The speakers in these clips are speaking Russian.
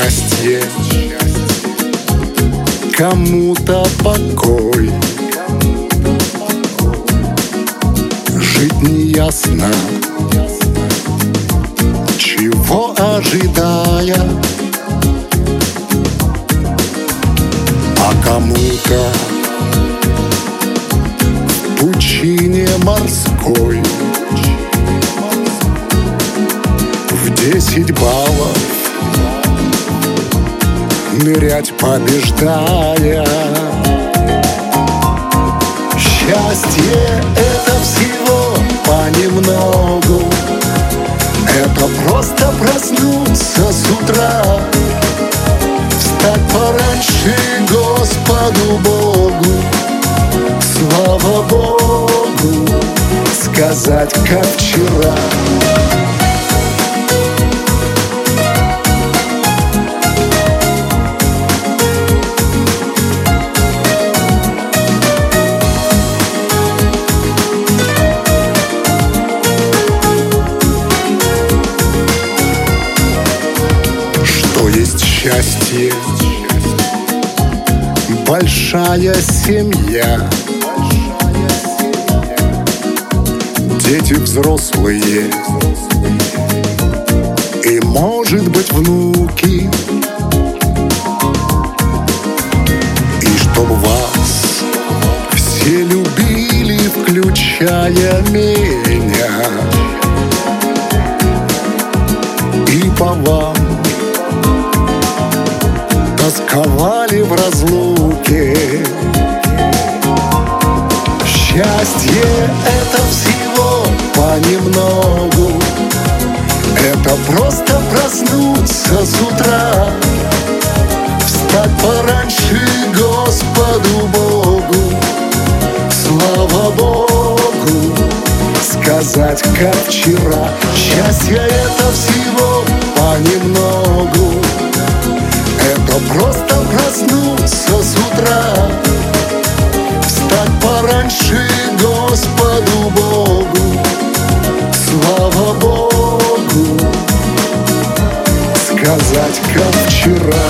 счастье, кому-то покой. Жить неясно, чего ожидая, а кому-то в пучине морской в 10 баллов нырять, побеждая. Счастье — это всего понемногу. Это просто проснуться с утра, встать пораньше Господу Богу, слава Богу, сказать, как вчера. Есть счастье, большая семья, дети взрослые и, может быть, внуки. И чтоб вас все любили, включая меня, и по вам тосковали в разлуке. Счастье — это всего понемногу. Это просто проснуться с утра, встать пораньше Господу Богу, слава Богу, сказать, как вчера. Счастье — это всего понемногу. Это просто проснуться с утра, встать пораньше Господу Богу, слава Богу, сказать, как вчера.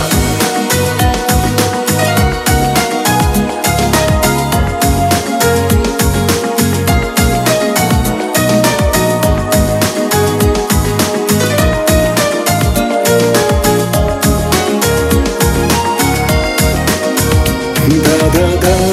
Да-да-да.